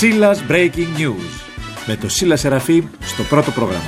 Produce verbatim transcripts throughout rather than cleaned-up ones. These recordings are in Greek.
Σίλας Breaking News με το Σίλα Σεραφείμ στο πρώτο πρόγραμμα.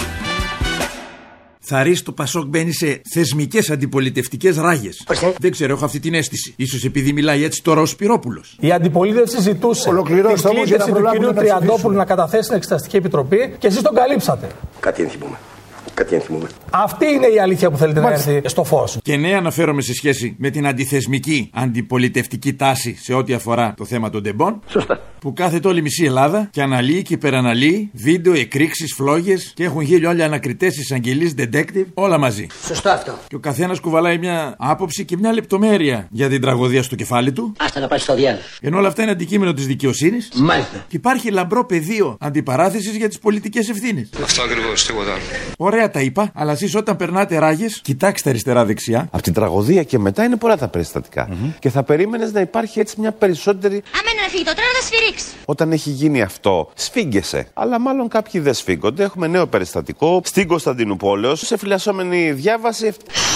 Θαρρής το Πασόκ μπαίνει σε θεσμικές αντιπολιτευτικές ράγες. Δεν ξέρω, έχω αυτή την αίσθηση. Ίσως επειδή μιλάει έτσι τώρα ο Σπυρόπουλος. Η αντιπολίτευση ζητούσε την κλήτευση του κυρίου Τριαντόπουλου να καταθέσει στην Εξεταστική Επιτροπή και εσείς τον καλύψατε. Κάτι ενθυμούμε. Κάτι ενθυμούμε. Αυτή είναι η αλήθεια που θέλετε Μάλιστα. να έρθει στο φως. Και ναι, αναφέρομαι σε σχέση με την αντιθεσμική αντιπολιτευτική τάση σε ό,τι αφορά το θέμα των τεμπών. Σωστά. Που κάθεται όλη η μισή Ελλάδα και αναλύει και υπεραναλύει βίντεο, εκρήξεις, φλόγες και έχουν γύρω όλοι ανακριτές, εισαγγελείς, detective, όλα μαζί. Σωστό αυτό. Και ο καθένας κουβαλάει μια άποψη και μια λεπτομέρεια για την τραγωδία στο κεφάλι του. Άστα να πάει στο διάλογο. Ενώ όλα αυτά είναι αντικείμενο της δικαιοσύνης. Μάλιστα. Και υπάρχει λαμπρό πεδίο αντιπαράθεσης για τις πολιτικές ευθύνες. Αυτό ακριβώς, τίποτα άλλο. Ωραία τα είπα, αλλά εσείς όταν περνάτε ράγες, κοιτάξτε αριστερά-δεξιά. Από την τραγωδία και μετά είναι πολλά τα περιστατικά. Mm-hmm. Και θα περίμενες να υπάρχει έτσι μια περισσότερη. Άμα να φύγει το τρένο, θα σφυρίξει. Όταν έχει γίνει αυτό, σφίγγεσαι. Αλλά μάλλον κάποιοι δεν σφίγγονται. Έχουμε νέο περιστατικό στην Κωνσταντινούπολεως, σε φυλασσόμενη διάβαση.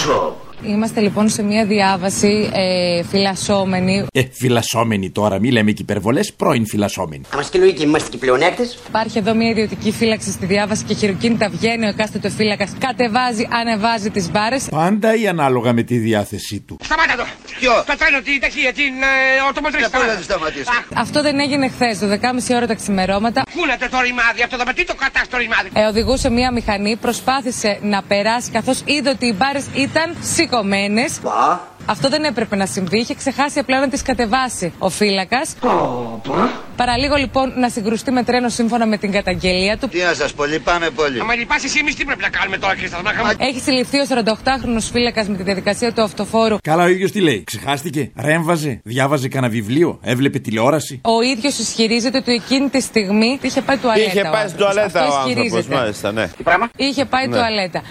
Είμαστε λοιπόν σε μια διάβαση ε, φυλασσόμενη. Ε, φυλασσόμενη τώρα, μη λέμε και υπερβολές, πρώην φυλασσόμενη. Άμα στη λογική είμαστε και πλεονέκτες. Υπάρχει εδώ μια ιδιωτική φύλαξη στη διάβαση και χειροκίνητα βγαίνει ο εκάστοτε φύλακας, κατεβάζει, ανεβάζει τις μπάρες. Πάντα ή ανάλογα με τη διάθεσή του. Σταμάτα το! Ποιο? Το τρένο, την ταχεία, την ορτομοτρική. Αυτό δεν έγινε χθες, το δέκα και μισή ώρα τα ξημερώματα. Πού είναι το ρημάδι, αυτό το με τι το κατάς το ρημάδι. Ε, οδηγούσε μια μηχανή, προσπάθησε να περάσει καθώς είδε ότι οι μπάρες ήταν σηκωμένες. Πα. Αυτό δεν έπρεπε να συμβεί, είχε ξεχάσει απλά να τις κατεβάσει ο φύλακας. Παραλίγο λοιπόν να συγκρουστεί με τρένο σύμφωνα με την καταγγελία του. Τι να σας πω, λυπάμαι πολύ. Άμα λυπάσαι εσύ, εμείς τι πρέπει να κάνουμε τώρα, κύριε Σταθμάχα? Έχει συλληφθεί ο σαρανταοκτάχρονος φύλακας με τη διαδικασία του αυτοφόρου. Καλά, ο ίδιος τι λέει, ξεχάστηκε, ρέμβαζε, διάβαζε κανένα βιβλίο, έβλεπε τηλεόραση. Ο ίδιος ισχυρίζεται ότι εκείνη τη στιγμή είχε πάει τουαλέτα. Είχε πάει στην τουαλέτα ο άνθρωπος, μάλιστα, ναι. Τι πράγμα? Είχε πάει ναι. τουαλέτα.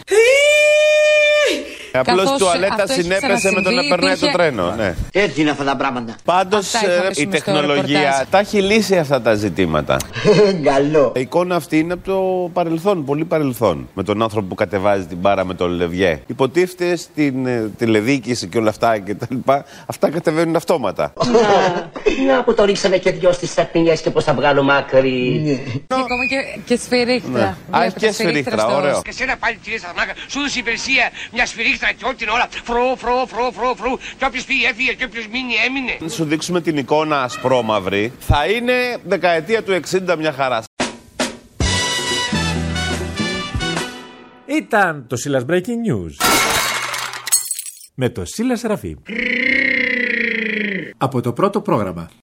Απλώς η τουαλέτα συνέπεσε με το να περνάει είχε... το τρένο. Ναι. Έτσι είναι αυτά τα πράγματα. Πάντως η τεχνολογία τα έχει λύσει αυτά τα ζητήματα. Καλό. Η εικόνα αυτή είναι από το παρελθόν, πολύ παρελθόν. Με τον άνθρωπο που κατεβάζει την μπάρα με το λεβιέ. Υποτίθεται στην ε, τηλεδιοίκηση και όλα αυτά και τα λοιπά. Αυτά κατεβαίνουν αυτόματα. Να, να που το ρίξαμε και δυο στις σακνιές και πως θα βγάλουμε άκρη. Και ακόμα και, και σφυρίχτρα. Α, έχει και σφυρίχτρα, ωραίο. Και σένα πάλι κυρία Σταθμάχα, σου δώσει υπηρεσία μια σφυρίχτρα και όλη την ώρα φρου, φρου, φρου, φρου, φρου. Και όποιος πήγε έφυγε και όποιος μείνει έμεινε. Να σου δείξουμε την εικόνα ασπρόμαυρη. Θα είναι δεκαετία του εξήντα μια χαρά. Ήταν το Σίλας Breaking News με το Σίλα Σεραφείμ από το πρώτο πρόγραμμα.